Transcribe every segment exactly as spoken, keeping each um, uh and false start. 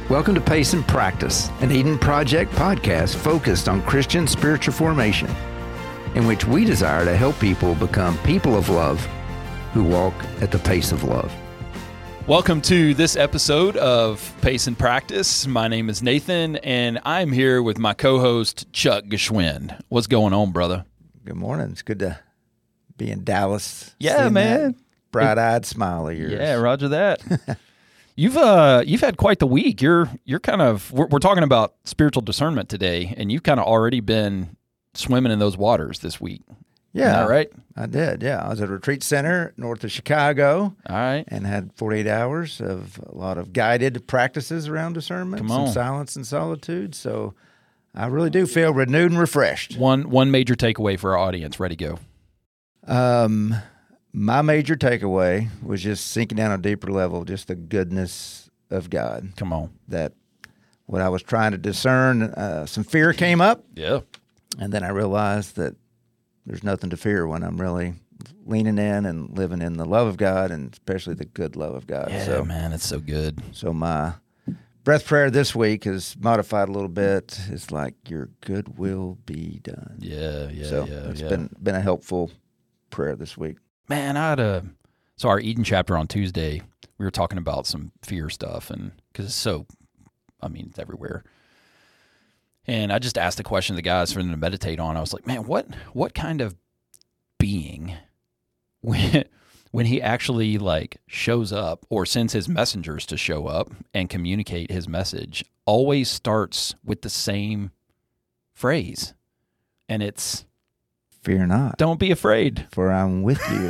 Welcome to Pace and Practice, an Eden Project podcast focused on Christian spiritual formation, in which we desire to help people become people of love who walk at the pace of love. Welcome to this episode of Pace and Practice. My name is Nathan, and I'm here with my co-host, Chuck Geschwind. What's going on, brother? Good morning. It's good to be in Dallas. Yeah, man. Bright-eyed smile of yours. Yeah, roger that. You've uh you've had quite the week. You're you're kind of we're, we're talking about spiritual discernment today, and you've kind of already been swimming in those waters this week. Yeah, Isn't that right? I did. Yeah, I was at a retreat center north of Chicago. All right, and had forty-eight hours of a lot of guided practices around discernment, Come some on. silence and solitude. So I really do feel renewed and refreshed. One one major takeaway for our audience. Ready, go. Um. My major takeaway was just sinking down a deeper level, just the goodness of God. Come on. That what I was trying to discern, uh, some fear came up. Yeah. And then I realized that there's nothing to fear when I'm really leaning in and living in the love of God, and especially the good love of God. Yeah, so, man, it's so good. So my breath prayer this week is modified a little bit. It's like, your good will be done. Yeah, yeah, so yeah. it's yeah. been been a helpful prayer this week. Man, I had a so our Eden chapter on Tuesday. We were talking about some fear stuff, and because it's so, I mean, it's everywhere. And I just asked the question to the guys for them to meditate on. I was like, man, what what kind of being, when when he actually like shows up or sends his messengers to show up and communicate his message, always starts with the same phrase, and it's, fear not. Don't be afraid, for I'm with you.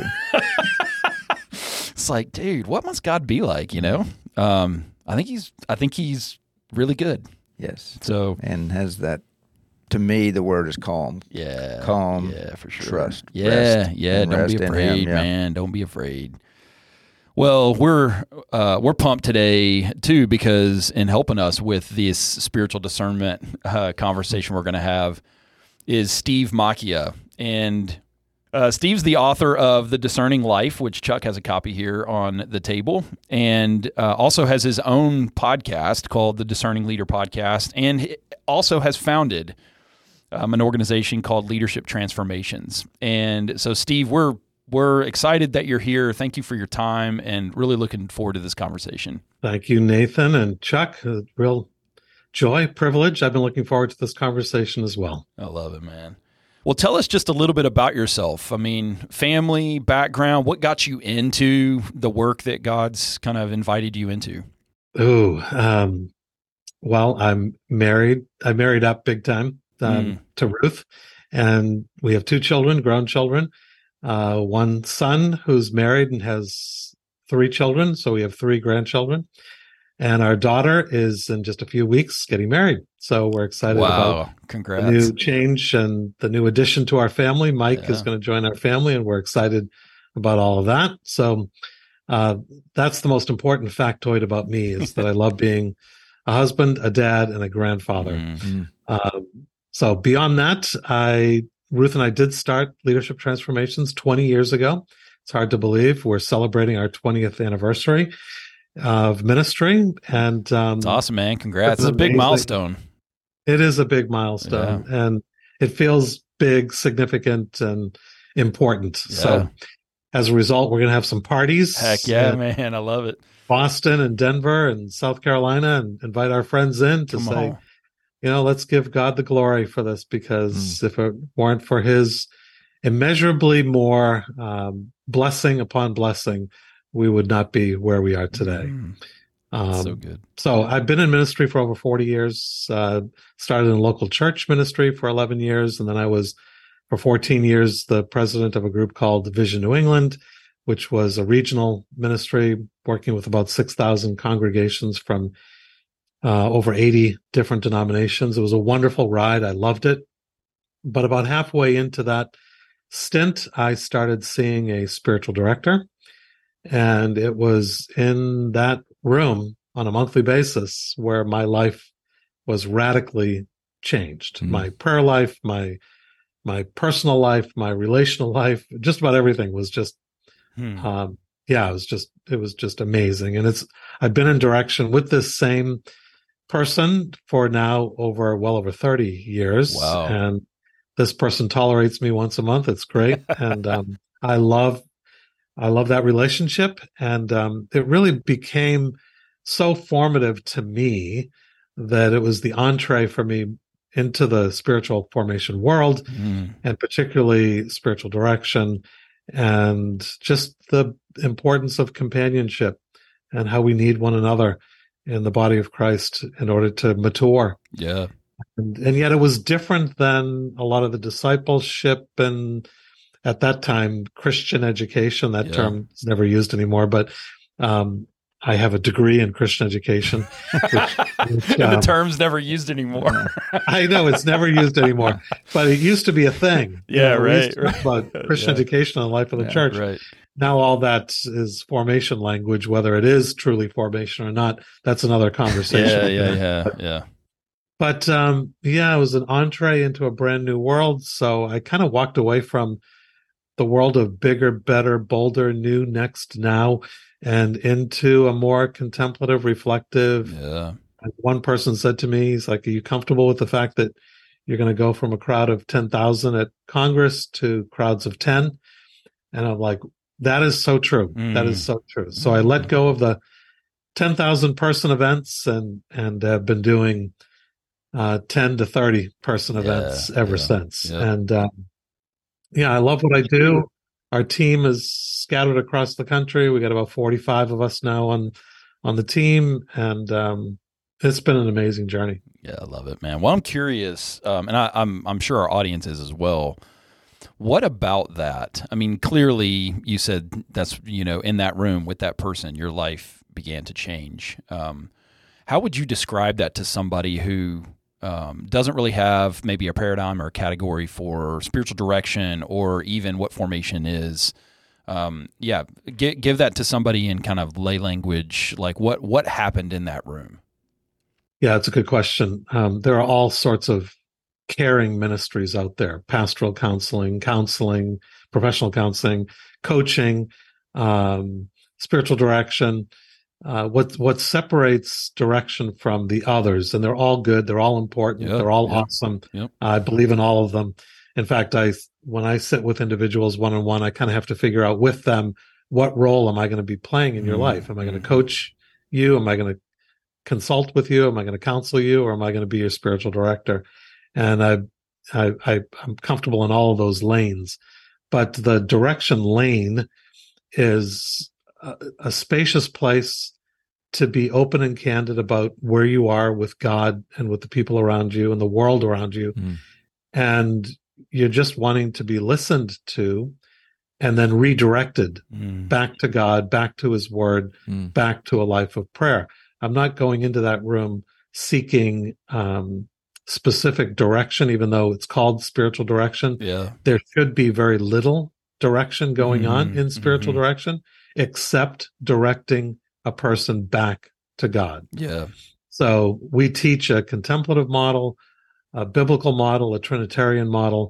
It's like, dude, what must God be like? You know, um, I think he's, I think he's really good. Yes. So, and has that, to me, the word is calm. yeah, Calm. yeah, for sure. Trust. Yeah, rest, yeah. and Don't rest be in afraid, him, yeah. man. Don't be afraid. Well, we're uh, we're pumped today too, because in helping us with this spiritual discernment uh, conversation we're going to have is Steve Macchia. And uh, Steve's the author of The Discerning Life, which Chuck has a copy here on the table, and uh, also has his own podcast called the Discerning Leader Podcast, and he also has founded um, an organization called Leadership Transformations. And so, Steve, we're we're excited that you're here. Thank you for your time, and really looking forward to this conversation. Thank you, Nathan and Chuck. A real joy, privilege. I've been looking forward to this conversation as well. I love it, man. Well, tell us just a little bit about yourself. I mean, family, background, what got you into the work that God's kind of invited you into? Oh, um, well, I'm married. I married up big time um, Mm. to Ruth, and we have two children, grown children. Uh, one son who's married and has three children, so we have three grandchildren. And our daughter is in just a few weeks getting married. So we're excited Wow, about congrats. the new change and the new addition to our family. Mike Yeah. is going to join our family, and we're excited about all of that. So uh, that's the most important factoid about me, is that I love being a husband, a dad, and a grandfather. Mm-hmm. Um, so beyond that, I Ruth and I did start Leadership Transformations twenty years ago. It's hard to believe. We're celebrating our twentieth anniversary of ministry, and um, It's awesome, man. Congrats. It's It's a big amazing. milestone. It is a big milestone, and it feels big, significant, and important. Yeah. So as a result, we're going to have some parties. Heck yeah, in man. I love it. Boston and Denver and South Carolina, and invite our friends in to Come say, on. you know, let's give God the glory for this, because if it weren't for his immeasurably more um, blessing upon blessing, we would not be where we are today. Mm, Um, so good. So I've been in ministry for over forty years, uh, started in a local church ministry for eleven years. And then I was for fourteen years, the president of a group called Vision New England, which was a regional ministry working with about six thousand congregations from uh, over eighty different denominations. It was a wonderful ride. I loved it. But about halfway into that stint, I started seeing a spiritual director. And it was in that room on a monthly basis where my life was radically changed. Mm-hmm. My prayer life, my my personal life, my relational life, just about everything was just, hmm. um, yeah, it was just, it was just amazing. And it's, I've been in direction with this same person for now over well over thirty years. Wow. And this person tolerates me once a month. It's great. And um, I love, I love that relationship. And um, it really became so formative to me that it was the entree for me into the spiritual formation world, Mm. and particularly spiritual direction, and just the importance of companionship and how we need one another in the body of Christ in order to mature. Yeah. And, and yet it was different than a lot of the discipleship and, at that time, Christian education. That Yeah. term is never used anymore, but um, I have a degree in Christian education. Which, which, the um, term's never used anymore. I know it's never used anymore, but it used to be a thing. Yeah, You know, we right, used to talk about Christian Yeah. education and the life of the Yeah, church. Right. Now all that is formation language, whether it is truly formation or not. That's another conversation. Yeah, yeah, yeah, yeah. But um, yeah, it was an entree into a brand new world. So I kind of walked away from the world of bigger, better, bolder, new, next, now, and into a more contemplative, reflective. Yeah. One person said to me, he's like, are you comfortable with the fact that you're going to go from a crowd of ten thousand at Congress to crowds of ten? And I'm like, that is so true. Mm. That is so true. So I let go of the ten thousand person events and, and have been doing uh, ten to thirty person Yeah, events ever yeah, since. yeah. And um, yeah, I love what I do. Our team is scattered across the country. We got about forty-five of us now on, on the team. And um, it's been an amazing journey. Yeah, I love it, man. Well, I'm curious, um, and I, I'm I'm sure our audience is as well. What about that? I mean, clearly, you said that's, you know, in that room with that person, your life began to change. Um, how would you describe that to somebody who um, doesn't really have maybe a paradigm or a category for spiritual direction or even what formation is? Um, yeah, give, give that to somebody in kind of lay language. Like, what what happened in that room? Yeah, it's a good question. Um, there are all sorts of caring ministries out there: pastoral counseling, counseling, professional counseling, coaching, um, spiritual direction. Uh, what what separates direction from the others, and they're all good, they're all important, Yep, they're all yep, awesome. yep. I believe in all of them. In fact, I when I sit with individuals one on one, I kind of have to figure out with them, what role am I going to be playing in your Mm, life? Am I going mm. to coach you? Am I going to consult with you? Am I going to counsel you, or am I going to be your spiritual director? And I, I, I, I'm comfortable in all of those lanes, but the direction lane is a, a spacious place to be open and candid about where you are with God and with the people around you and the world around you. Mm. And you're just wanting to be listened to and then redirected Mm. back to God, back to his word, Mm. back to a life of prayer. I'm not going into that room seeking um, specific direction, even though it's called spiritual direction. Yeah. There should be very little direction going Mhm, on in spiritual mhm. direction, except directing a person back to God. Yeah. So we teach a contemplative model, a biblical model, a Trinitarian model,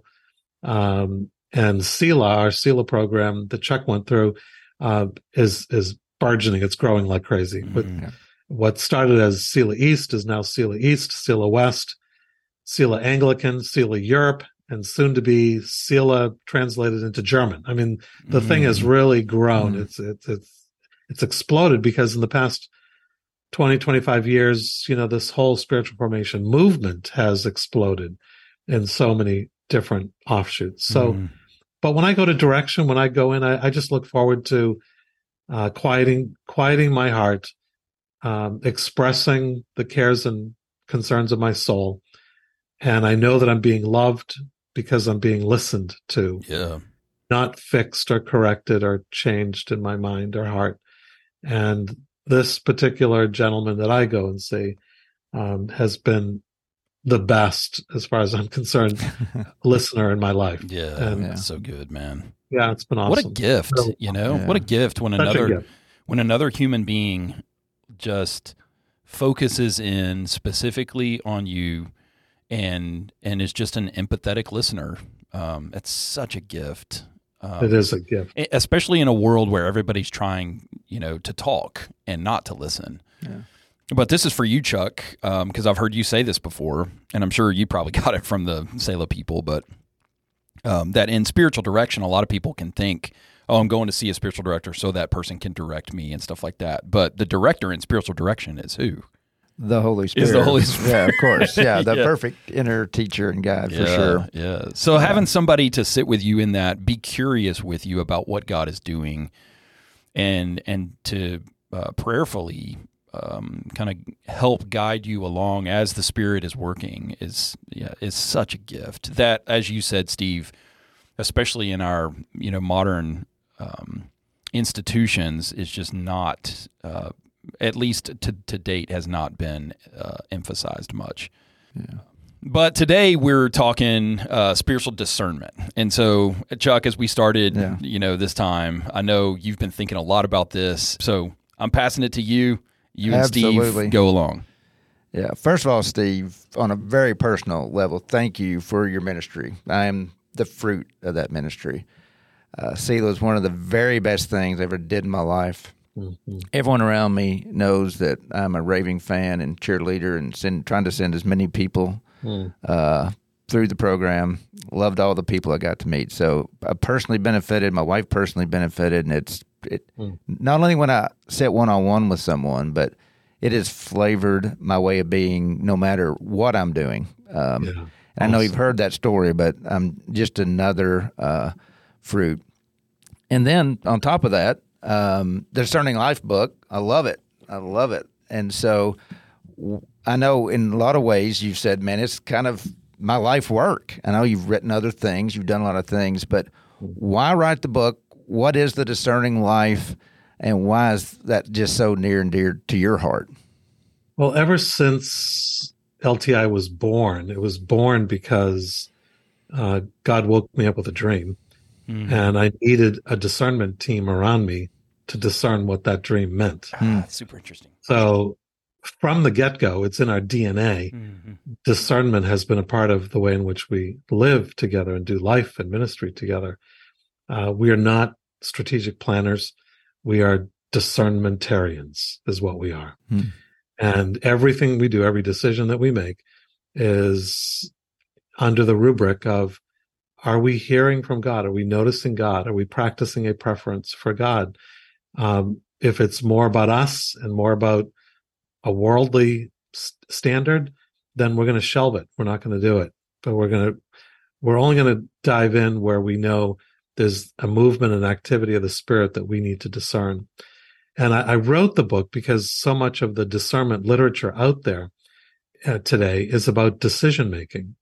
um, and SELA, our SELA program that Chuck went through, uh, is is burgeoning. It's growing like crazy. With Mhm. what started as SELA East is now SELA East, SELA West, SELA Anglican, SELA Europe, and soon to be SELA translated into German. I mean, the thing has Mhm. really grown. Mhm. It's it's it's it's exploded because in the past twenty, twenty-five years, you know, this whole spiritual formation movement has exploded in so many different offshoots. So, Mhm. but when I go to direction, when I go in, I, I just look forward to uh, quieting, quieting my heart, um, expressing the cares and concerns of my soul. And I know that I'm being loved because I'm being listened to, Yeah. not fixed or corrected or changed in my mind or heart. And this particular gentleman that I go and see um, has been the best, as far as I'm concerned, listener in my life. Yeah. And Yeah. That's so good, man. yeah, it's been awesome. What a gift, Really you know? Yeah. What a gift when Such a another gift. when another human being just focuses in specifically on you and and is just an empathetic listener. Um, it's such a gift. Um, It is a gift. e- especially in a world where everybody's trying, you know, to talk and not to listen. Yeah. But this is for you, Chuck, because um, I've heard you say this before, and I'm sure you probably got it from the Selah people, but um, that in spiritual direction, a lot of people can think, oh, I'm going to see a spiritual director so that person can direct me and stuff like that. But the director in spiritual direction is who? The Holy Spirit. Is the Holy Spirit. Yeah, of course. Yeah, the yeah. perfect inner teacher and guide yeah, for sure. Yeah. So yeah. having somebody to sit with you in that, be curious with you about what God is doing, and and to uh, prayerfully um, kind of help guide you along as the Spirit is working is yeah is such a gift. That, as you said, Steve, especially in our you know modern um, institutions, is just not. Uh, at least to, to date, has not been uh, emphasized much. Yeah. But today we're talking uh, spiritual discernment. And so, Chuck, as we started, yeah. you know, this time, I know you've been thinking a lot about this. So I'm passing it to you. You and Absolutely. Steve go along. Yeah. First of all, Steve, on a very personal level, thank you for your ministry. I am the fruit of that ministry. Uh, Selah is one of the very best things I ever did in my life. Mm-hmm. Everyone around me knows that I'm a raving fan and cheerleader and send, trying to send as many people mm. uh, through the program. Loved all the people I got to meet. So I personally benefited. My wife personally benefited. And it's it, mm. not only when I sit one-on-one with someone, but it has flavored my way of being no matter what I'm doing. Um, yeah. And I know you've heard that story, but I'm just another uh, fruit. And then on top of that, Um, the Discerning Life book, I love it. I love it. And so w- I know in a lot of ways you've said, man, it's kind of my life work. I know you've written other things. You've done a lot of things. But why write the book? What is the Discerning Life? And why is that just so near and dear to your heart? Well, ever since L T I was born, it was born because uh, God woke me up with a dream. Mm-hmm. And I needed a discernment team around me to discern what that dream meant. Ah, that's super interesting. So from the get-go, it's in our D N A. Mm-hmm. Discernment has been a part of the way in which we live together and do life and ministry together. Uh, we are not strategic planners. We are discernmentarians is what we are. Mm. And everything we do, every decision that we make is under the rubric of, are we hearing from God? Are we noticing God? Are we practicing a preference for God? Um, if it's more about us and more about a worldly st- standard, then we're going to shelve it. We're not going to do it. But we're going to, we're only going to dive in where we know there's a movement and activity of the Spirit that we need to discern. And I, I wrote the book because so much of the discernment literature out there uh, today is about decision making,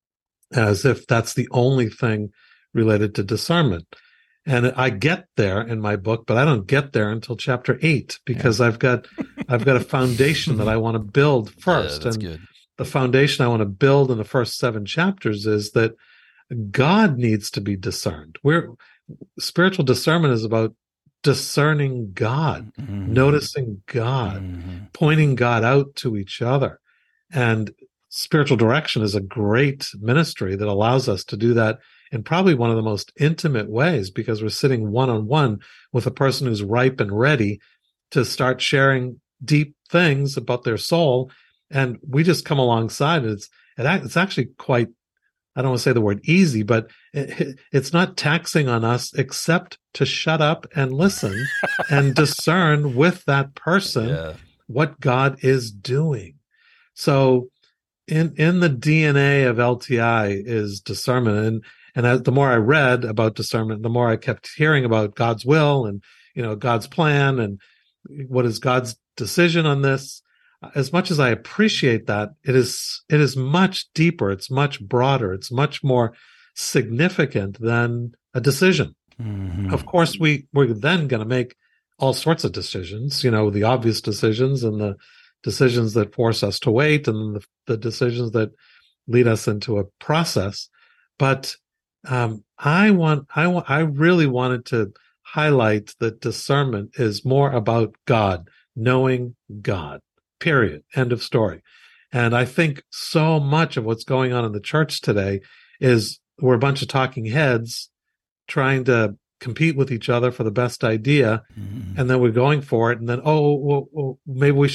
as if that's the only thing related to discernment. And I get there in my book, but I don't get there until chapter eight because yeah. I've got I've got a foundation that I want to build first. Yeah, that's and good. The foundation I want to build in the first seven chapters is that God needs to be discerned. We're spiritual discernment is about discerning God, mm-hmm. noticing God, mm-hmm. pointing God out to each other. And spiritual direction is a great ministry that allows us to do that in probably one of the most intimate ways, because we're sitting one-on-one with a person who's ripe and ready to start sharing deep things about their soul. And we just come alongside. It's, it's actually quite, I don't want to say the word easy, but it, it's not taxing on us except to shut up and listen and discern with that person yeah. what God is doing. So in, in the D N A of L T I is discernment. And, and as, the more I read about discernment, the more I kept hearing about God's will and, you know, God's plan and what is God's decision on this. As much as I appreciate that, it is, it is much deeper. It's much broader. It's much more significant than a decision. Mm-hmm. Of course, we, we're then going to make all sorts of decisions, you know, the obvious decisions and the decisions that force us to wait and the, the decisions that lead us into a process. But um, I want, I want, I really wanted to highlight that discernment is more about God, knowing God, period, end of story. And I think so much of what's going on in the church today is we're a bunch of talking heads trying to compete with each other for the best idea. Mm-hmm. And then we're going for it. And then, oh, well, well, maybe we should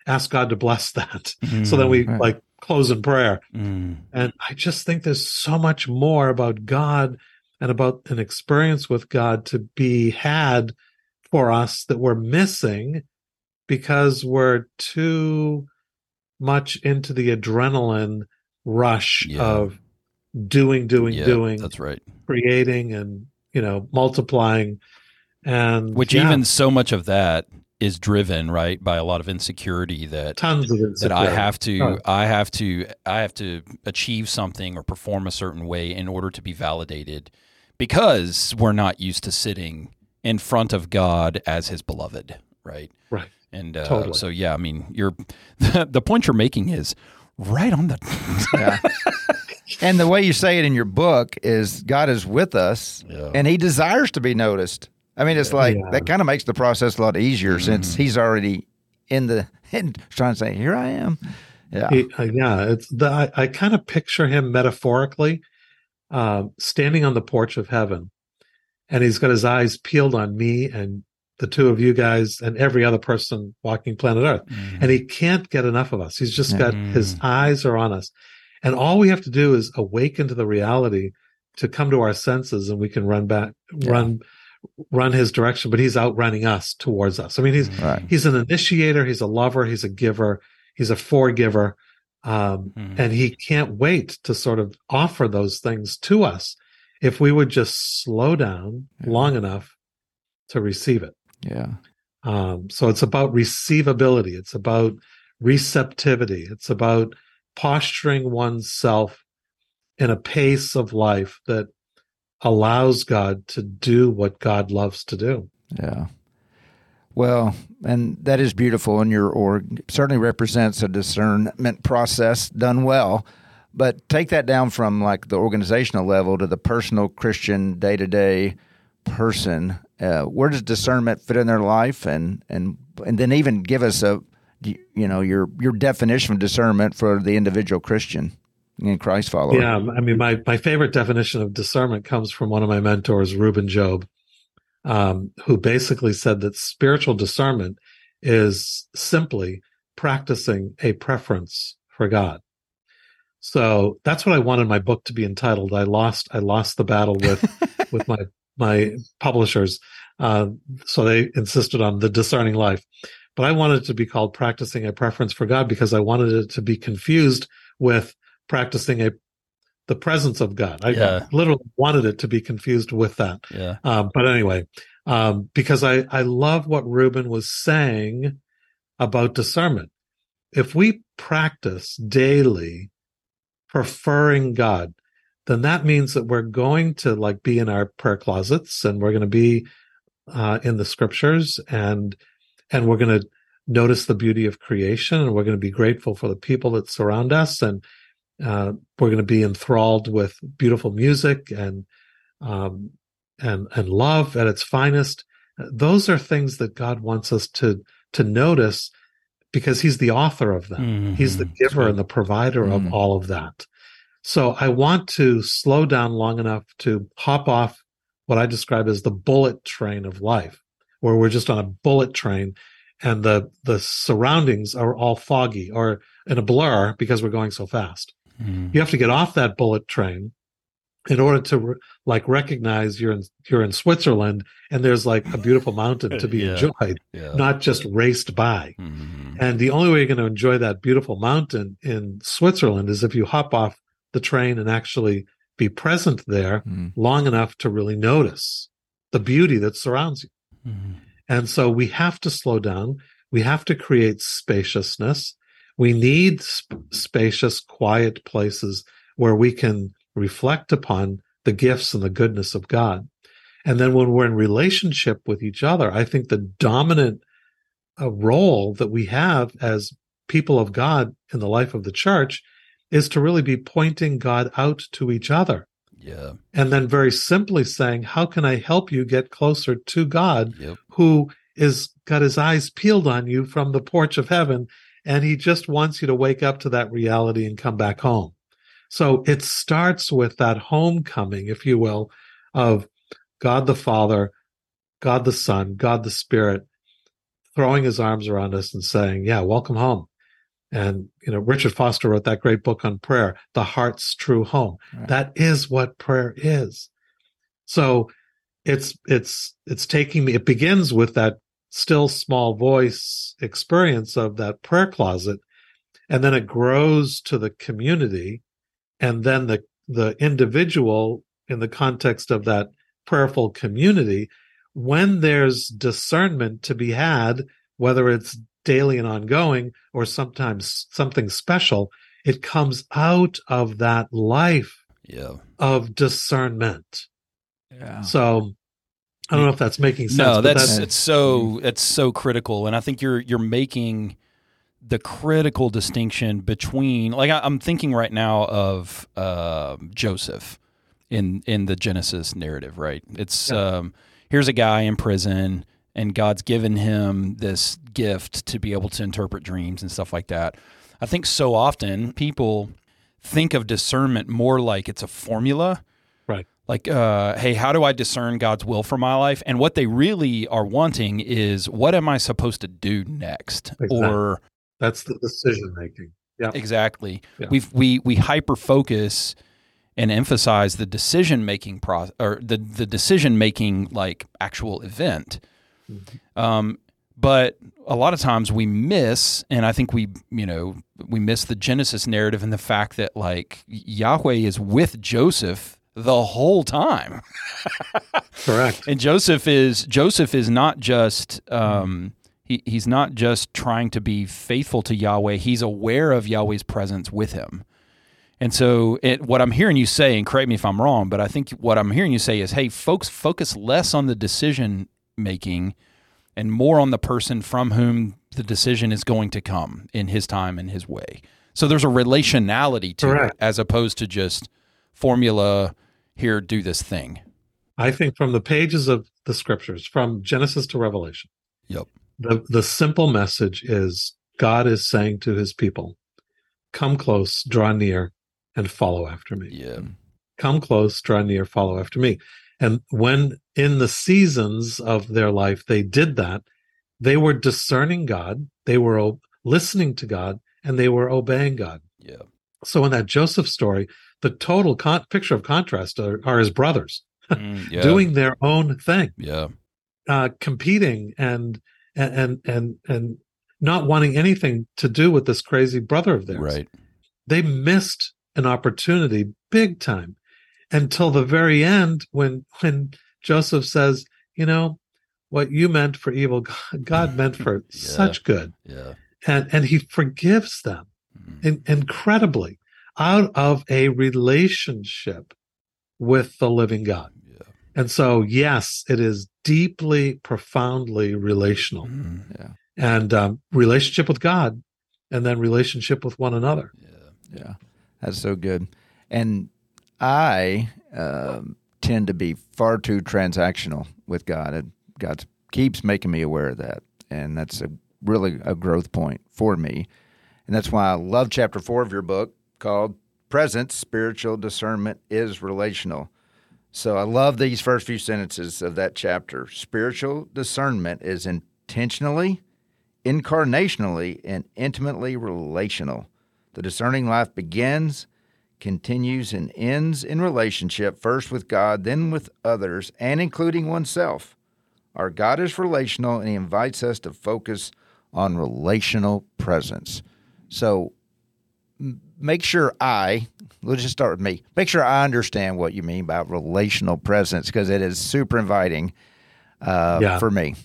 ask God to bless that. Mm, so then we right. like close in prayer. Mm. And I just think there's so much more about God and about an experience with God to be had for us that we're missing because we're too much into the adrenaline rush Yeah. of doing, doing, Yeah, doing, that's right. creating and, you know, multiplying. And Which yeah, even so much of that is driven, right, by a lot of insecurity that tons of that insecurity. I have to Oh. I have to I have to achieve something or perform a certain way in order to be validated, because we're not used to sitting in front of God as his beloved, right? Right. And uh, Totally. so yeah, I mean, you're the point you're making is right on the Yeah. And the way you say it in your book is God is with us, Yeah. and he desires to be noticed. I mean, it's like Yeah. that kind of makes the process a lot easier Mm-hmm. since he's already in the in trying to say, "Here I am." Yeah. He, uh, yeah, it's the, I, I kind of picture him metaphorically uh, standing on the porch of heaven, and he's got his eyes peeled on me and the two of you guys and every other person walking planet Earth, Mm-hmm. and he can't get enough of us. He's just got Mhm. his eyes are on us, and all we have to do is awaken to the reality to come to our senses, and we can run back, Yeah. run, run his direction. But he's outrunning us towards us. I mean, he's Right. he's an initiator, he's a lover, he's a giver, he's a forgiver, um, Mhm. and he can't wait to sort of offer those things to us if we would just slow down Yeah. long enough to receive it. Yeah. Um, so it's about receivability. It's about receptivity. It's about posturing oneself in a pace of life that allows God to do what God loves to do. Yeah. Well, and that is beautiful, and your org certainly represents a discernment process done well. But take that down from like the organizational level to the personal Christian day-to-day person. Uh, where does discernment fit in their life, and and and then even give us a you know your your definition of discernment for the individual Christian and Christ follower. Yeah, I mean, my my favorite definition of discernment comes from one of my mentors, Reuben Job, um, who basically said that spiritual discernment is simply practicing a preference for God. So that's what I wanted my book to be entitled. I lost I lost the battle with with my my publishers, uh, so they insisted on The Discerning Life. But I wanted it to be called Practicing a Preference for God because I wanted it to be confused with practicing a the presence of God. I Yeah. literally wanted it to be confused with that. Yeah. Um, but anyway, um, because I, I love what Reuben was saying about discernment. If we practice daily preferring God, then that means that we're going to like be in our prayer closets, and we're going to be uh, in the scriptures, and and we're going to notice the beauty of creation, and we're going to be grateful for the people that surround us, and uh, we're going to be enthralled with beautiful music and um, and and love at its finest. Those are things that God wants us to to notice because He's the author of them. Mm-hmm. He's the giver and the provider Mm. of all of that. So I want to slow down long enough to hop off what I describe as the bullet train of life, where we're just on a bullet train and the the surroundings are all foggy or in a blur because we're going so fast. Mm-hmm. You have to get off that bullet train in order to re- like recognize you're in you're in Switzerland and there's like a beautiful mountain to be Yeah. enjoyed, Yeah. not just raced by. Mm-hmm. And the only way you're going to enjoy that beautiful mountain in Switzerland is if you hop off the train and actually be present there Mm. long enough to really notice the beauty that surrounds you. Mm-hmm. And so we have to slow down. We have to create spaciousness. We need sp- spacious, quiet places where we can reflect upon the gifts and the goodness of God. And then when we're in relationship with each other, I think the dominant uh, role that we have as people of God in the life of the church is to really be pointing God out to each other. Yeah. And then very simply saying, how can I help you get closer to God, Yep. who is got his eyes peeled on you from the porch of heaven, and he just wants you to wake up to that reality and come back home. So it starts with that homecoming, if you will, of God the Father, God the Son, God the Spirit, throwing his arms around us and saying, yeah, welcome home. And, you know, Richard Foster wrote that great book on prayer, The Heart's True Home. Right. That is what prayer is. So it's, it's, it's taking me, it begins with that still small voice experience of that prayer closet. And then it grows to the community. And then the, the individual in the context of that prayerful community, when there's discernment to be had, whether it's daily and ongoing or sometimes something special, it comes out of that life yeah. of discernment. Yeah. So I don't know if that's making sense. No, but that's, that's it's so, it's so critical. And I think you're, you're making the critical distinction between, like I, I'm thinking right now of uh, Joseph in, in the Genesis narrative, right? It's, yeah. um, here's a guy in prison, and God's given him this gift to be able to interpret dreams and stuff like that. I think so often people think of discernment more like it's a formula. Right. Like, uh, hey, how do I discern God's will for my life? And what they really are wanting is, what am I supposed to do next? Exactly. Or that's the decision making. Yeah. Exactly. Yeah. We've, we we hyper focus and emphasize the decision making process, or the the decision making like actual event. Mm-hmm. Um, but a lot of times we miss, and I think we, you know, we miss the Genesis narrative and the fact that like Yahweh is with Joseph the whole time. Correct. And Joseph is Joseph is not just um, he he's not just trying to be faithful to Yahweh. He's aware of Yahweh's presence with him. And so it, what I'm hearing you say, and correct me if I'm wrong, but I think what I'm hearing you say is, hey, folks, focus less on the decision making and more on the person from whom the decision is going to come in his time and his way. So there's a relationality to Correct. it as opposed to just formula, here, do this thing. I think from the pages of the scriptures, from Genesis to Revelation, Yep. the, the simple message is God is saying to his people, come close, draw near, and follow after me. Yeah. Come close, draw near, follow after me. And when in the seasons of their life they did that, they were discerning God, they were o- listening to God, and they were obeying God. Yeah. So in that Joseph story, the total con- picture of contrast are, are his brothers Mm, yeah. doing their own thing, Yeah. uh, competing and and and and not wanting anything to do with this crazy brother of theirs. Right. They missed an opportunity big time until the very end when when Joseph says, you know, what you meant for evil, God meant for Yeah. such good. Yeah. And and he forgives them Mm. in, incredibly out of a relationship with the living God. Yeah. And so, yes, it is deeply, profoundly relational. Mm. Yeah. And um, relationship with God, and then relationship with one another. Yeah. Yeah. That's so good. And I um, tend to be far too transactional with God. And God keeps making me aware of that. And that's a really a growth point for me. And that's why I love chapter four of your book called Presence, Spiritual Discernment is Relational. So I love these first few sentences of that chapter. Spiritual discernment is intentionally, incarnationally, and intimately relational. The discerning life begins, continues, and ends in relationship, first with God, then with others, and including oneself. Our God is relational, and he invites us to focus on relational presence. So m- make sure I, let's just start with me, make sure I understand what you mean by relational presence, because it is super inviting uh, Yeah. for me.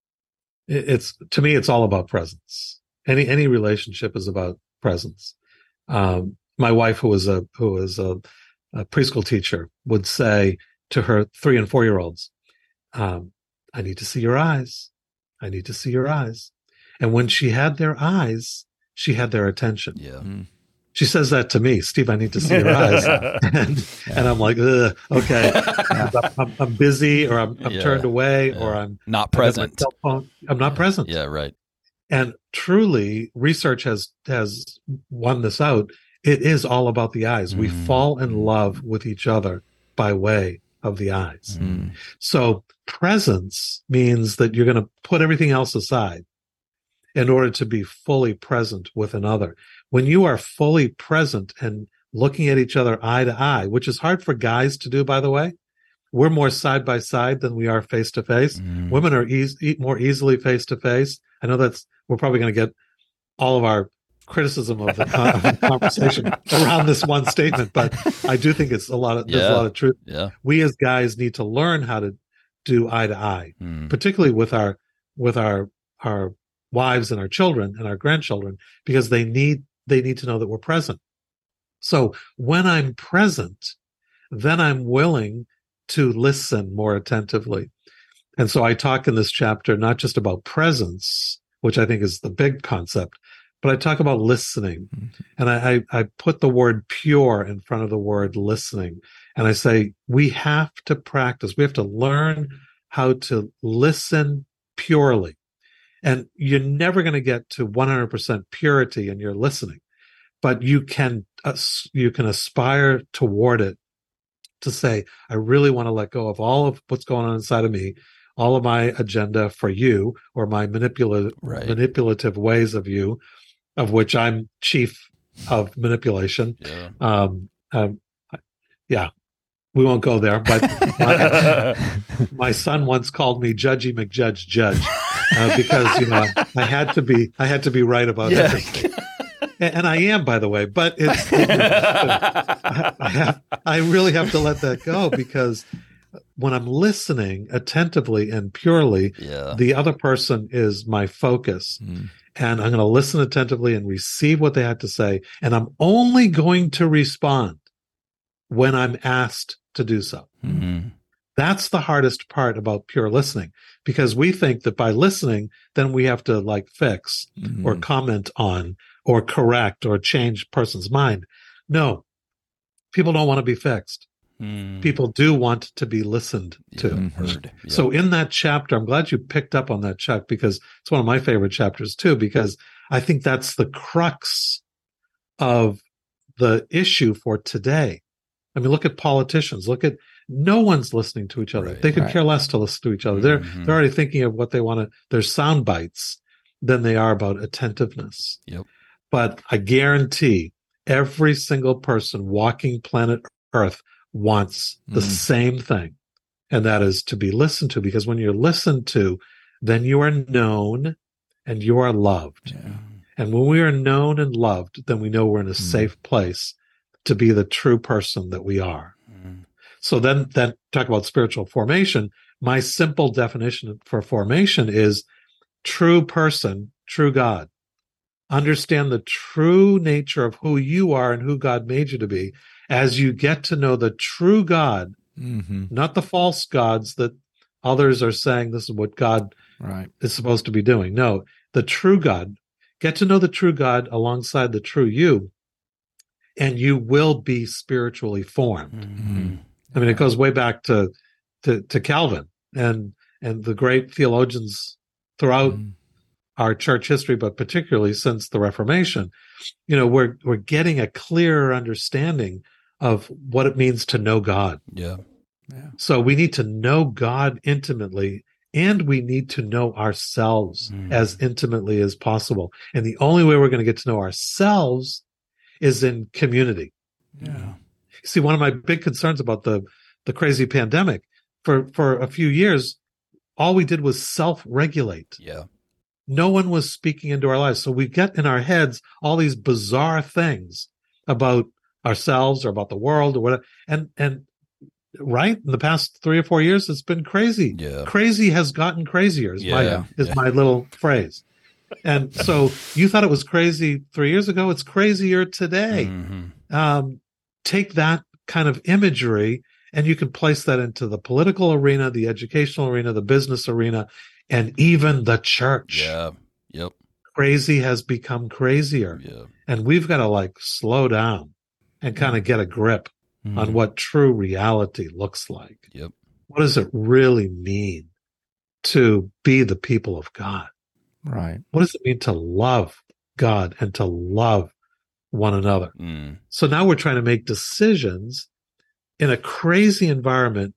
It- It's to me, it's all about presence. Any any relationship is about presence. Um, my wife, who was a who was a, a preschool teacher, would say to her three and four year olds, um, "I need to see your eyes. I need to see your eyes." And when she had their eyes, she had their attention. Yeah. She says that to me, Steve, I need to see your eyes. And, and I'm like, Ugh, okay, I'm, I'm busy, or I'm, I'm Yeah. turned away, Yeah. or I'm Not I got my present. cell phone. I'm not present. Yeah, right. And truly, research has has won this out. It is all about the eyes. We Mm. fall in love with each other by way of the eyes. Mm. So presence means that you're going to put everything else aside in order to be fully present with another. When you are fully present and looking at each other eye to eye, which is hard for guys to do, by the way. We're more side by side than we are face to face. Women are e- more easily face to face. I know that's, we're probably going to get all of our criticism of the, con- of the conversation around this one statement, but I do think it's a lot of, there's Yeah. a lot of truth. Yeah. We as guys need to learn how to do eye to eye, Mm. particularly with our, with our, our wives and our children and our grandchildren, because they need, they need to know that we're present. So when I'm present, then I'm willing to listen more attentively. And so I talk in this chapter not just about presence, which I think is the big concept, but I talk about listening. Mm-hmm. And I, I, I put the word pure in front of the word listening. And I say, we have to practice. We have to learn how to listen purely. And you're never going to get to one hundred percent purity in your listening, but you can, uh, you can aspire toward it to say, I really want to let go of all of what's going on inside of me, all of my agenda for you, or my manipulative, right. manipulative ways of you, of which I'm chief of manipulation. Yeah. Um, um, yeah, we won't go there, but my, my son once called me Judgy McJudge Judge uh, because, you know, I had to be, I had to be right about yeah. everything. And I am, by the way, but it's, it, I, I, have, I really have to let that go, because when I'm listening attentively and purely, yeah. the other person is my focus. Mm. And I'm going to listen attentively and receive what they have to say. And I'm only going to respond when I'm asked to do so. Mm-hmm. That's the hardest part about pure listening, because we think that by listening, then we have to like fix mm-hmm. or comment on or correct or change person's mind. No, people don't want to be fixed. Mm. People do want to be listened to. Yeah, heard. Yep. So in that chapter, I'm glad you picked up on that, Chuck, because it's one of my favorite chapters too, because I think that's the crux of the issue for today. I mean, look at politicians. Look at, no one's listening to each other. Right, they could right. care less to listen to each other. They're mm-hmm. they're already thinking of what they want to, their sound bites than they are about attentiveness. Yep. But I guarantee every single person walking planet Earth wants the mm. same thing, and that is to be listened to, because when you're listened to, then you are known and you are loved. Yeah. And when we are known and loved, then we know we're in a mm. safe place to be the true person that we are. Mm. So then, then talk about spiritual formation. My simple definition for formation is true person, true God. Understand the true nature of who you are and who God made you to be. As you get to know the true God, mm-hmm. not the false gods that others are saying this is what God right. is supposed to be doing. No, the true God. Get to know the true God alongside the true you, and you will be spiritually formed. Mm-hmm. I mean, it goes way back to, to, to Calvin and, and the great theologians throughout mm-hmm. our church history, but particularly since the Reformation. You know, we're, we're getting a clearer understanding of what it means to know God. Yeah. yeah. So we need to know God intimately, and we need to know ourselves mm. as intimately as possible. And the only way we're going to get to know ourselves is in community. Yeah. See, one of my big concerns about the, the crazy pandemic, for, for a few years, all we did was self-regulate. Yeah. No one was speaking into our lives. So we get in our heads all these bizarre things about ourselves or about the world or whatever. And, and right in the past three or four years, it's been crazy. Yeah. Crazy has gotten crazier is, yeah. my, is yeah. my little phrase. And so you thought it was crazy three years ago. It's crazier today. Mm-hmm. Um, take that kind of imagery and you can place that into the political arena, the educational arena, the business arena, and even the church. Yeah. Yep. Crazy has become crazier. Yeah. And we've got to like slow down and kind of get a grip mm-hmm. on what true reality looks like. Yep. What does it really mean to be the people of God? Right. What does it mean to love God and to love one another? Mm. So now we're trying to make decisions in a crazy environment,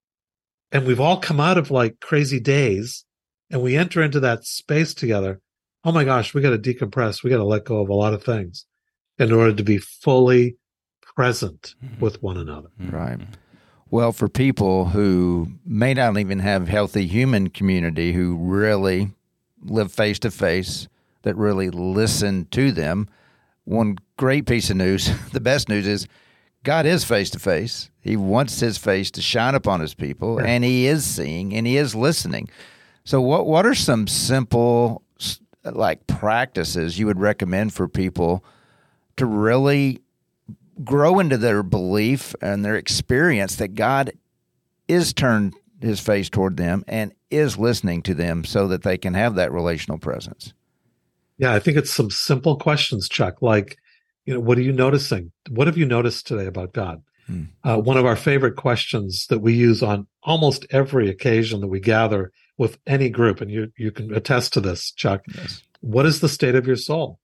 and we've all come out of like crazy days, and we enter into that space together. oh my gosh, we got to decompress. We got to let go of a lot of things in order to be fully present mm-hmm. with one another. Right. Well, for people who may not even have healthy human community, who really live face to face, that really listen to them, one great piece of news, the best news is God is face to face. He wants his face to shine upon his people, right. and he is seeing and he is listening. So what what are some simple like practices you would recommend for people to really grow into their belief and their experience that God is turned his face toward them and is listening to them so that they can have that relational presence? Yeah, I think it's some simple questions, Chuck, like, you know, what are you noticing? What have you noticed today about God? Hmm. Uh, one of our favorite questions that we use on almost every occasion that we gather with any group, and you you can attest to this, Chuck. Yes. What is the state of your soul?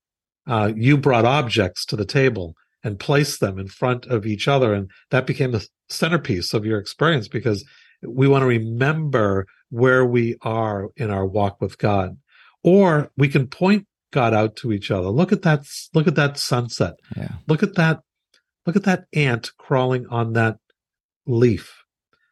Uh, you brought objects to the table and placed them in front of each other, and that became the centerpiece of your experience because we want to remember where we are in our walk with God. Or we can point God out to each other. Look at that, look at that sunset. Yeah. Look at that, look at that ant crawling on that leaf.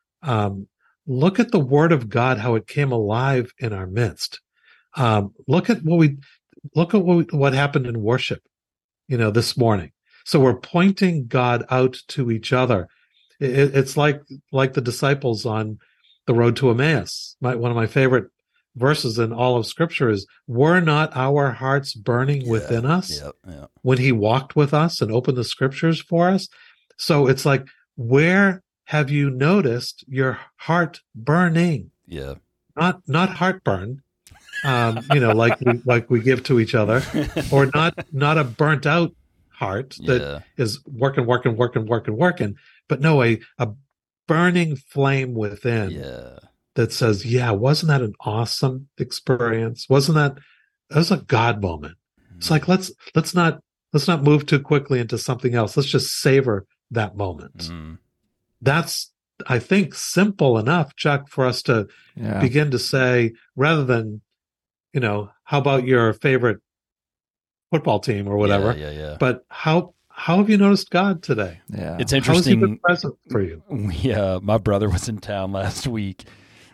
Um, look at the word of God, how it came alive in our midst. Um, look at what we, look at what, we, what happened in worship, you know, this morning. So we're pointing God out to each other. It, it's like, like the disciples on the road to Emmaus. My, one of my favorite verses in all of Scripture is, were not our hearts burning yeah, within us yeah, yeah. when he walked with us and opened the Scriptures for us? So it's like, where have you noticed your heart burning? Yeah. Not, not heartburn, um, you know, like we, like we give to each other, or not, not a burnt out heart that yeah. is working, working, working, working, working, but no, a, a burning flame within. Yeah. That says, yeah, wasn't that an awesome experience? Wasn't that, that was a God moment. Mm-hmm. It's like, let's, let's not, let's not move too quickly into something else. Let's just savor that moment. Mm-hmm. That's, I think, simple enough, Chuck, for us to yeah. begin to say, rather than, you know, how about your favorite football team or whatever? Yeah, yeah, yeah. But how, how have you noticed God today? Yeah. It's interesting. How has he been present for you? We, uh, my brother was in town last week.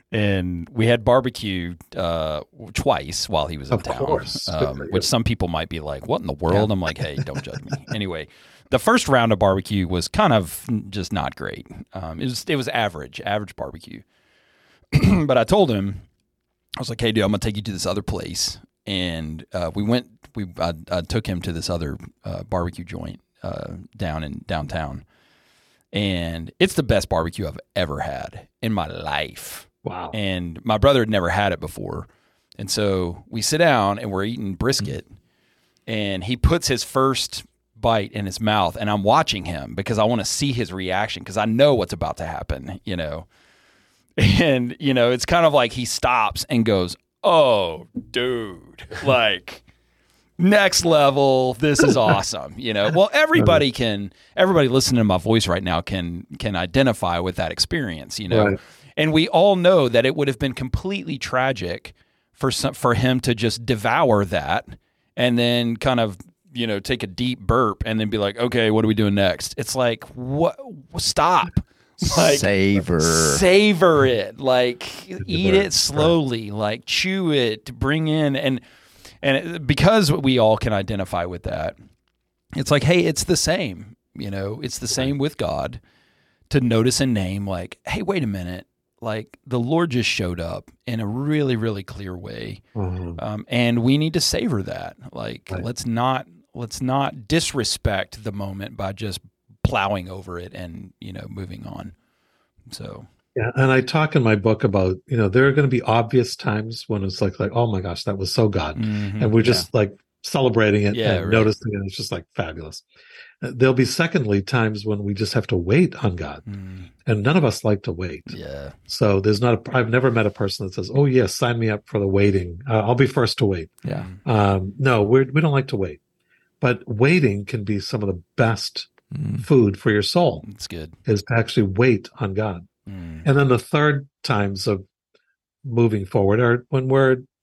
And we had barbecue uh, twice while he was in of town, course. Um, which some people might be like, what in the world? Yeah. I'm like, hey, don't judge me. Anyway, the first round of barbecue was kind of just not great. Um, it was it was average, average barbecue. But I told him, I was like, hey, dude, I'm going to take you to this other place. And uh, we went, we I, I took him to this other uh, barbecue joint uh, down in downtown. And it's the best barbecue I've ever had in my life. Wow. And my brother had never had it before. And so we sit down and we're eating brisket mm-hmm. and he puts his first bite in his mouth and I'm watching him because I want to see his reaction because I know what's about to happen, you know. And, you know, it's kind of like he stops and goes, oh, dude, like next level. This is awesome. You know, well, everybody can, everybody listening to my voice right now can, can identify with that experience, you know. Right. And we all know that it would have been completely tragic for some, for him to just devour that and then kind of, you know, take a deep burp and then be like, okay, what are we doing next? It's like, what? Stop. Like, savor. Savor it. Like, eat it slowly. Like, chew it. Bring in. And, and it, because we all can identify with that, it's like, hey, it's the same. You know, it's the same with God to notice a name like, hey, wait a minute. Like the Lord just showed up in a really, really clear way, mm-hmm. um, and we need to savor that. Like, right. let's not let's not disrespect the moment by just plowing over it and you know moving on. So yeah, and I talk in my book about you know there are going to be obvious times when it's like like oh my gosh that was so God, mm-hmm. and we're just yeah. like celebrating it yeah, and right. noticing it. It's just like fabulous. There'll be secondly times when we just have to wait on God, mm. and none of us like to wait. Yeah. So there's not. A, I've never met a person that says, "Oh yes, sign me up for the waiting. Uh, I'll be first to wait." Yeah. Um, no, we we don't like to wait, but waiting can be some of the best mm. food for your soul. It's good. Is to actually wait on God, mm. and then the third times of moving forward are when we're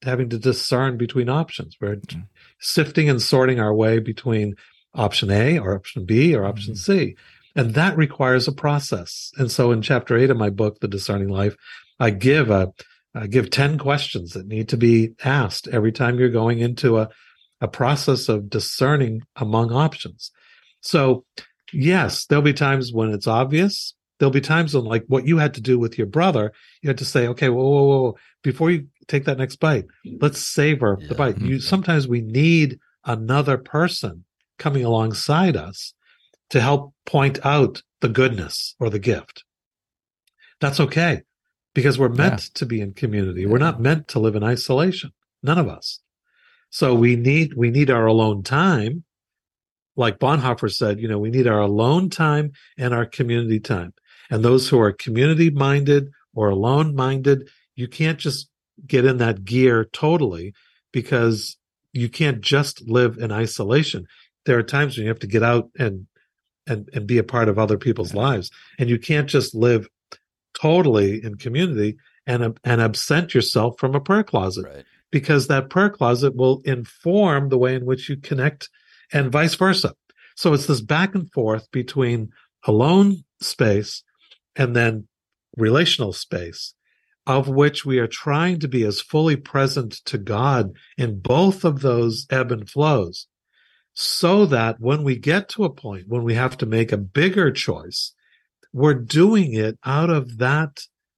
having to discern between options. We're mm-hmm. sifting and sorting our way between option A or option B or option mm-hmm. C. And that requires a process. And so in chapter eight of my book, The Discerning Life, I give a, I give ten questions that need to be asked every time you're going into a, a process of discerning among options. So yes, there'll be times when it's obvious. There'll be times when, like what you had to do with your brother, you had to say, okay, whoa, whoa, whoa, before you take that next bite, let's savor yeah. the bite. You, sometimes we need another person coming alongside us to help point out the goodness or the gift. That's okay, because we're meant yeah. to be in community. Yeah. We're not meant to live in isolation. None of us. So we need, we need our alone time. Like Bonhoeffer said, you know, we need our alone time and our community time. And those who are community-minded or alone-minded, you can't just get in that gear totally, because you can't just live in isolation. There are times when you have to get out and and, and be a part of other people's lives. And you can't just live totally in community and, and absent yourself from a prayer closet, right. because that prayer closet will inform the way in which you connect and vice versa. So it's this back and forth between alone space and then relational space, of which we are trying to be as fully present to God in both of those ebb and flows, so that when we get to a point when we have to make a bigger choice, we're doing it out of that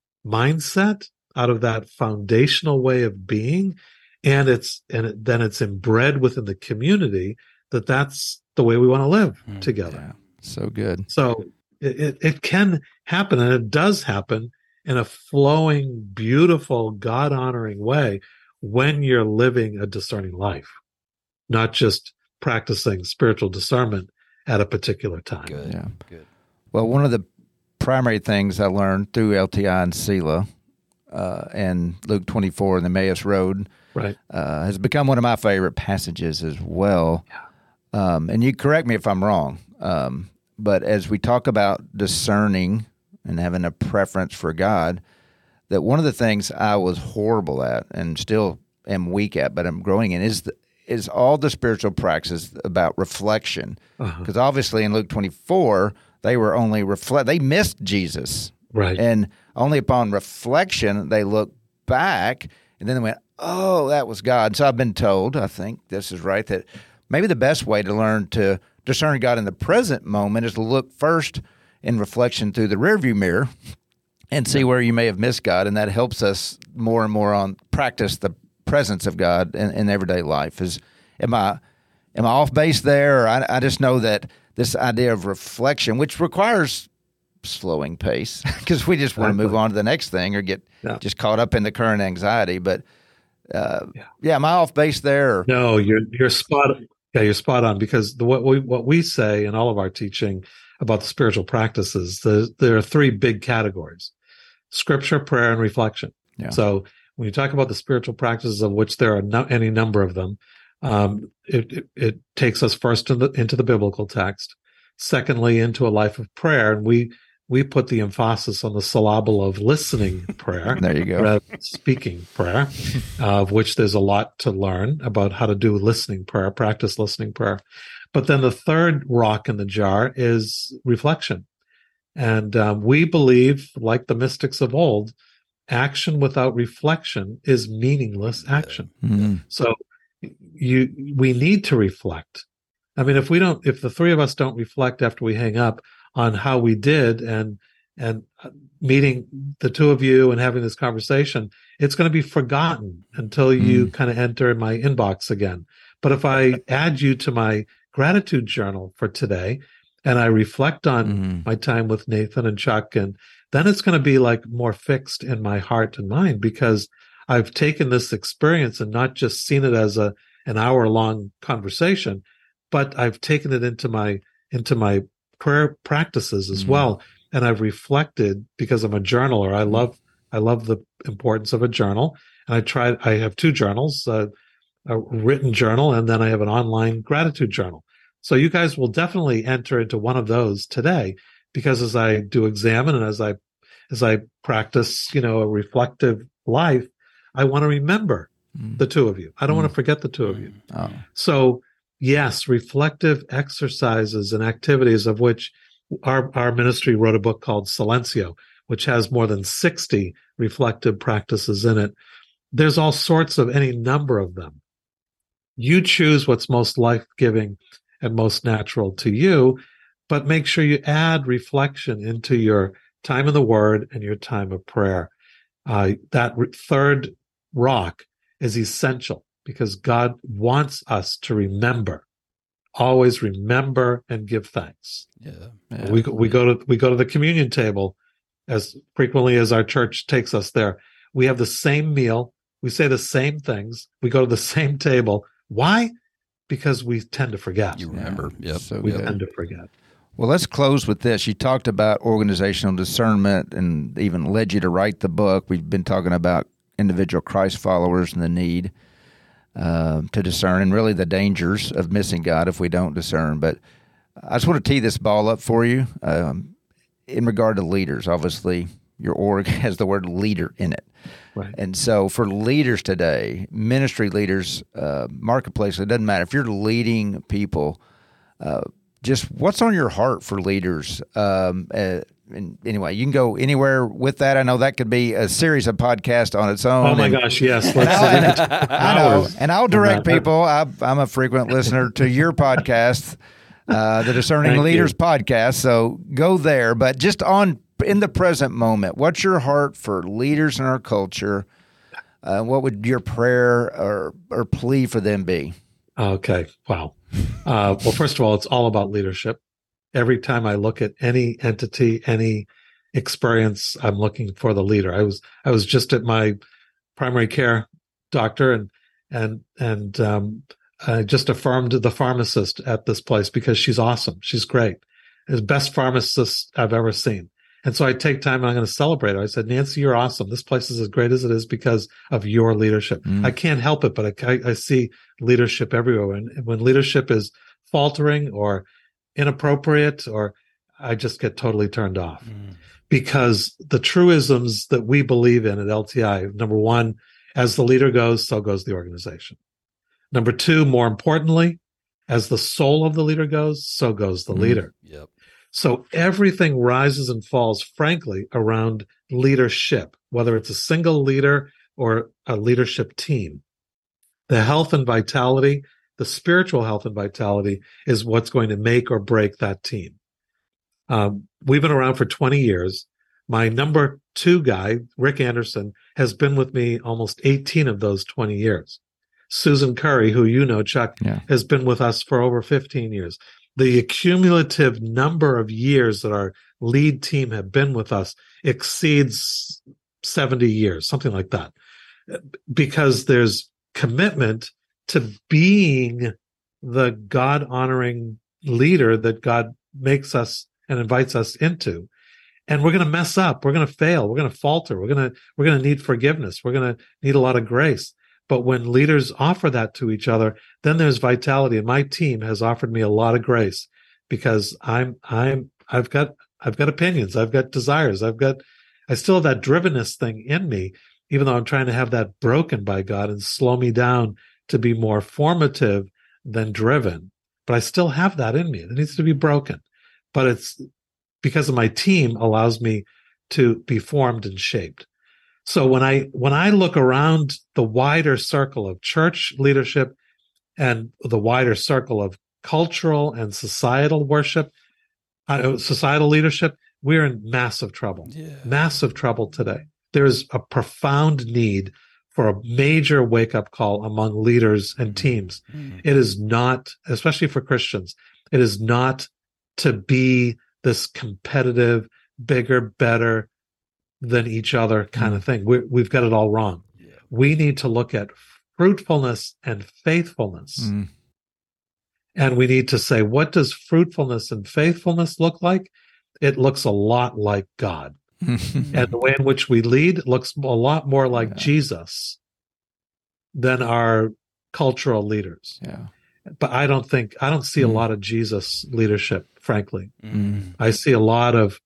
mindset, out of that foundational way of being, and it's and it, then it's inbred within the community that that's the way we want to live mm, together. Yeah, so good. So it, it, it can happen, and it does happen in a flowing, beautiful, God-honoring way when you're living a discerning life, not just practicing spiritual discernment at a particular time. Good. Yeah. Good. Well, one of the primary things I learned through L T I and Selah uh, and Luke twenty-four and the Emmaus Road right. uh, has become one of my favorite passages as well. Yeah. Um, and you correct me if I'm wrong, um, but as we talk about discerning and having a preference for God, that one of the things I was horrible at and still am weak at, but I'm growing in, is the, is all the spiritual practices about reflection. Because uh-huh. obviously in Luke twenty-four, they were only reflect. They missed Jesus. Right. And only upon reflection, they looked back, and then they went, oh, that was God. So I've been told, I think this is right, that maybe the best way to learn to discern God in the present moment is to look first in reflection through the rearview mirror and see where you may have missed God, and that helps us more and more on practice the presence of God in, in everyday life. Is am I am I off base there? Or I, I just know that this idea of reflection, which requires slowing pace, because we just want to move on to the next thing or get yeah. just caught up in the current anxiety. But uh, yeah. yeah, am I off base there? Or? No, you're you're spot. Yeah, you're spot on, because the, what we what we say in all of our teaching about the spiritual practices, the, there are three big categories: Scripture, prayer, and reflection. Yeah. So when you talk about the spiritual practices, of which there are no, any number of them, um, it, it, it takes us first into the, into the biblical text, secondly into a life of prayer, and we we put the emphasis on the syllable of listening prayer. There you go. Rather than speaking prayer, uh, of which there's a lot to learn about how to do listening prayer, practice listening prayer. But then the third rock in the jar is reflection. And um, we believe, like the mystics of old, action without reflection is meaningless action. Mm-hmm. So you we need to reflect. I mean, if we don't, if the three of us don't reflect after we hang up on how we did and and meeting the two of you and having this conversation, it's going to be forgotten until you mm. kind of enter my inbox again. But if I add you to my gratitude journal for today and I reflect on mm. my time with Nathan and Chuck, and then it's going to be like more fixed in my heart and mind, because I've taken this experience and not just seen it as a an hour long conversation, but I've taken it into my into my prayer practices as mm. well. And I've reflected, because I'm a journaler. I love I love the importance of a journal. And I tried I have two journals, uh, a written journal, and then I have an online gratitude journal. So you guys will definitely enter into one of those today, because as I do examine and as I as I practice, you know, a reflective life, I want to remember mm. the two of you. I don't mm. want to forget the two of you. Oh. So, yes, reflective exercises and activities, of which our, our ministry wrote a book called Silencio, which has more than sixty reflective practices in it. There's all sorts of any number of them. You choose what's most life-giving and most natural to you, but make sure you add reflection into your time in the Word and your time of prayer. Uh, that re- third rock is essential because God wants us to remember. Always remember and give thanks. Yeah. yeah. We we go to we go to the communion table as frequently as our church takes us there. We have the same meal. We say the same things. We go to the same table. Why? Because we tend to forget. You remember. Yeah. Yep. So we good. tend to forget. Well, let's close with this. You talked about organizational discernment and even led you to write the book. We've been talking about individual Christ followers and the need uh, to discern and really the dangers of missing God if we don't discern. But I just want to tee this ball up for you um, in regard to leaders. Obviously, your org has the word leader in it. Right. And so for leaders today, ministry leaders, uh, marketplace, it doesn't matter. If you're leading people, uh, just what's on your heart for leaders? Um, uh, and anyway, you can go anywhere with that. I know that could be a series of podcasts on its own. Oh my and, gosh, yes. And I'll, I know, and I'll direct people. I, I'm a frequent listener to your podcast, uh, the Discerning Thank Leaders you. podcast. So go there. But just on in the present moment, what's your heart for leaders in our culture? Uh, what would your prayer or or plea for them be? Okay. Wow. Uh, well, first of all, it's all about leadership. Every time I look at any entity, any experience, I'm looking for the leader. I was I was just at my primary care doctor, and and and um, I just affirmed the pharmacist at this place because she's awesome. She's great. She's the best pharmacist I've ever seen. And so I take time and I'm going to celebrate her. I said, Nancy, you're awesome. This place is as great as it is because of your leadership. Mm. I can't help it, but I, I see leadership everywhere. And when leadership is faltering or inappropriate, or I just get totally turned off. Mm. Because the truisms that we believe in at L T I, number one, as the leader goes, so goes the organization. Number two, more importantly, as the soul of the leader goes, so goes the mm. leader. Yep. So everything rises and falls, frankly, around leadership, whether it's a single leader or a leadership team. The health and vitality, the spiritual health and vitality is what's going to make or break that team. Um, we've been around for twenty years. My number two guy, Rick Anderson, has been with me almost eighteen of those twenty years. Susan Curry, who you know, Chuck, yeah. has been with us for over fifteen years. The accumulative number of years that our lead team have been with us exceeds seventy years, something like that, because there's commitment to being the God-honoring leader that God makes us and invites us into. And we're going to mess up. We're going to fail. We're going to falter. We're going to, we're going to need forgiveness. We're going to need a lot of grace. But when leaders offer that to each other, then there's vitality. And my team has offered me a lot of grace because I'm, I'm, I've got, I've got opinions. I've got desires. I've got, I still have that drivenness thing in me, even though I'm trying to have that broken by God and slow me down to be more formative than driven. But I still have that in me. It needs to be broken. But it's because of my team allows me to be formed and shaped. So when I when I look around the wider circle of church leadership and the wider circle of cultural and societal worship, uh, societal leadership, we're in massive trouble, yeah. massive trouble today. There's a profound need for a major wake-up call among leaders and teams. Mm-hmm. It is not, especially for Christians, it is not to be this competitive, bigger, better than each other kind mm. of thing. We're, we've got it all wrong. Yeah. We need to look at fruitfulness and faithfulness. Mm. And we need to say, what does fruitfulness and faithfulness look like? It looks a lot like God. And the way in which we lead looks a lot more like yeah. Jesus than our cultural leaders. Yeah. But I don't think, I don't see mm. a lot of Jesus leadership, frankly. Mm. I see a lot of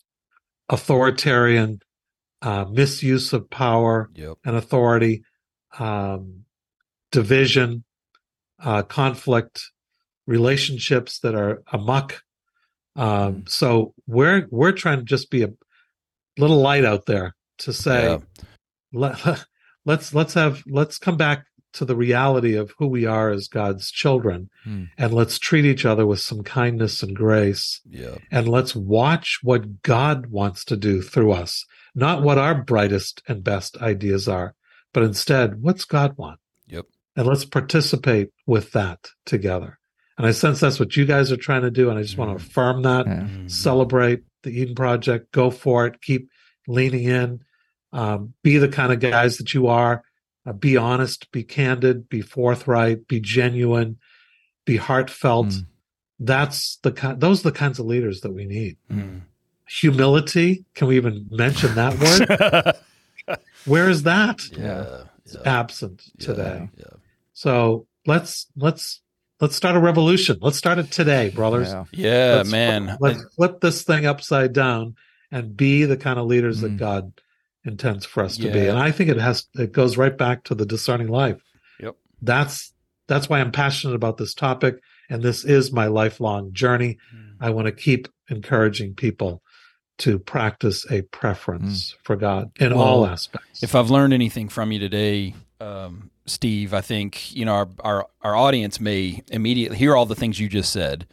authoritarian uh, misuse of power yep. and authority, um, division, uh, conflict, relationships that are amok. Um, so we're we're trying to just be a little light out there to say, Yeah. let, let's let's have let's come back to the reality of who we are as God's children, Hmm. and let's treat each other with some kindness and grace, Yeah. and let's watch what God wants to do through us, not what our brightest and best ideas are, but instead, what's God want? Yep. And let's participate with that together. And I sense that's what you guys are trying to do, and I just Mm-hmm. want to affirm that, Yeah. celebrate the Eden Project, go for it, keep leaning in, um, be the kind of guys that you are, uh, be honest, be candid, be forthright, be genuine, be heartfelt. Mm. That's the kind, those are the kinds of leaders that we need. Mm. Humility, can we even mention that word? Where is that? Yeah. It's Yeah. absent Yeah. today. Yeah. So let's let's let's start a revolution. Let's start it today, brothers. Yeah. Yeah, Let's- man. Let's flip this thing upside down and be the kind of leaders that Mm. God intends for us to be. Yeah. And I think it has it goes right back to the discerning life. Yep. That's that's why I'm passionate about this topic, and this is my lifelong journey. I want to keep encouraging people to practice a preference for God in Well, all aspects. If I've learned anything from you today, um, Steve, I think, you know, our, our, our audience may immediately hear all the things you just said,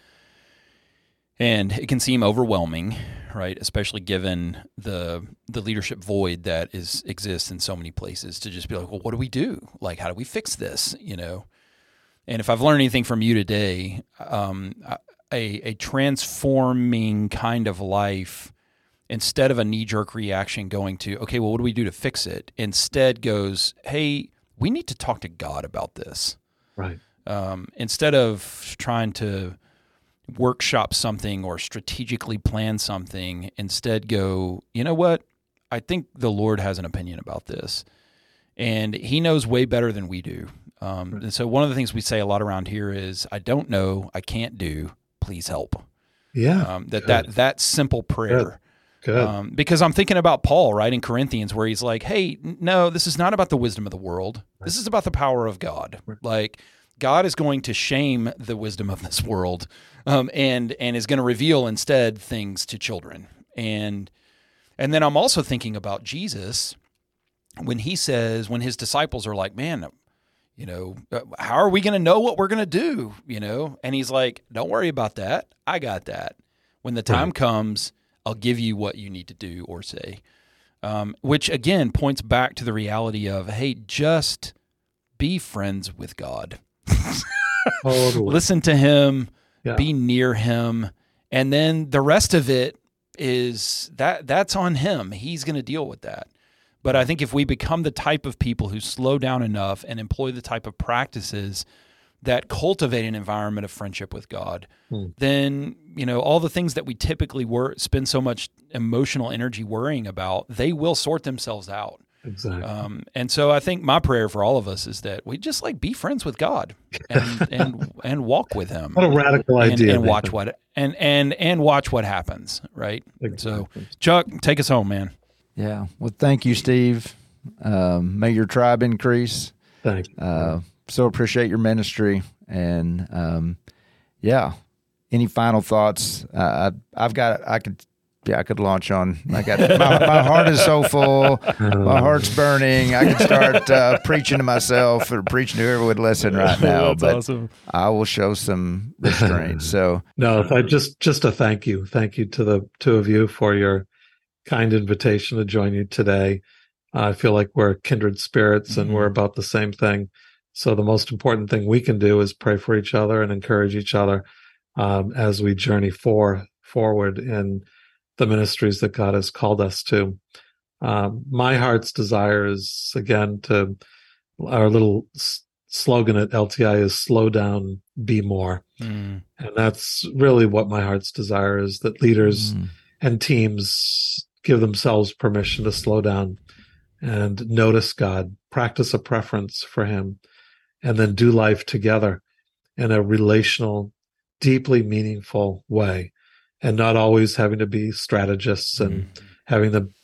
and it can seem overwhelming, right? Especially given the the leadership void that is exists in so many places, to just be like, well, what do we do? Like, how do we fix this? You know? And if I've learned anything from you today, um, a, a transforming kind of life, instead of a knee-jerk reaction going to, okay, well, what do we do to fix it? Instead goes, hey, we need to talk to God about this. Right. Um, instead of trying to workshop something or strategically plan something, instead go, you know what? I think the Lord has an opinion about this, and he knows way better than we do. Um, Right. And so one of the things we say a lot around here is, I don't know, I can't do, please help. Yeah. Um, that, Good. that, that simple prayer. Good. Um, because I'm thinking about Paul, right, in Corinthians, where he's like, hey, n- no, this is not about the wisdom of the world. Right. This is about the power of God. Right. Like, God is going to shame the wisdom of this world, um, and and is going to reveal instead things to children. And and then I'm also thinking about Jesus when he says, when his disciples are like, man, you know, uh, how are we going to know what we're going to do? You know, and he's like, don't worry about that. I got that. When the time Right. comes, I'll give you what you need to do or say, um, which again points back to the reality of, hey, just be friends with God. Totally. Listen to him, Yeah. be near him, and then the rest of it is that that's on him. He's going to deal with that. But I think if we become the type of people who slow down enough and employ the type of practices that cultivate an environment of friendship with God, Hmm. then, you know, all the things that we typically wor- spend so much emotional energy worrying about, they will sort themselves out. Exactly. Um, and so I think my prayer for all of us is that we just like be friends with God and and, and walk with him. What a radical and, idea. and watch Nathan. what and and and watch what happens, right? So Exactly. Chuck, take us home, man. Yeah. Well, thank you, Steve. Um, may your tribe increase. Thank you. Uh, so appreciate your ministry. And um, yeah, any final thoughts? Uh, I, I've got, I could, yeah, I could launch on. I got my, my heart is so full. My heart's burning. I could start uh, preaching to myself or preaching to whoever would listen right now. but awesome. I will show some restraint. So No, I just just a thank you, thank you to the two of you for your kind invitation to join you today. I feel like we're kindred spirits and Mhm. we're about the same thing. So the most important thing we can do is pray for each other and encourage each other um, as we journey for forward in the ministries that God has called us to. Um, my heart's desire is, again, to our little s- slogan at L T I is slow down, be more. Mm. And that's really what my heart's desire is, that leaders mm, and teams give themselves permission to slow down and notice God, practice a preference for him, and then do life together in a relational, deeply meaningful way, and not always having to be strategists and having the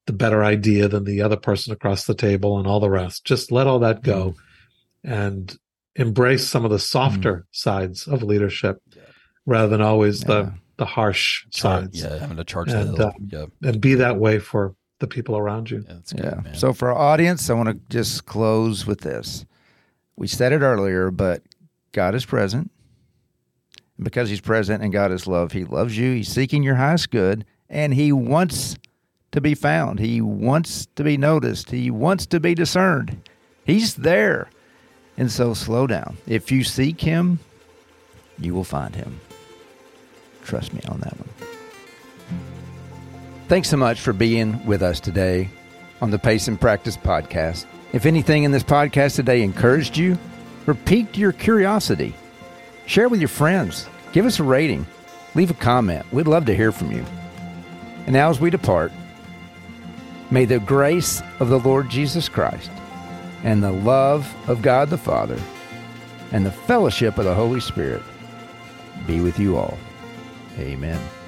the better idea than the other person across the table and all the rest. Just let all that go mm. and embrace some of the softer mm. sides of leadership yeah. rather than always yeah. the, the harsh Char- sides. Yeah, having to charge and, the hill. Uh, yeah. and be that way for the people around you. Yeah, that's good, yeah. man. So for our audience, I want to just close with this. We said it earlier, but God is present. And because he's present and God is love, he loves you. He's seeking your highest good, and he wants to be found. He wants to be noticed. He wants to be discerned. He's there. And so slow down. If you seek him, you will find him. Trust me on that one. Thanks so much for being with us today on the Pace and Practice podcast. If anything in this podcast today encouraged you or piqued your curiosity, share with your friends. Give us a rating. Leave a comment. We'd love to hear from you. And now as we depart, may the grace of the Lord Jesus Christ and the love of God the Father and the fellowship of the Holy Spirit be with you all. Amen.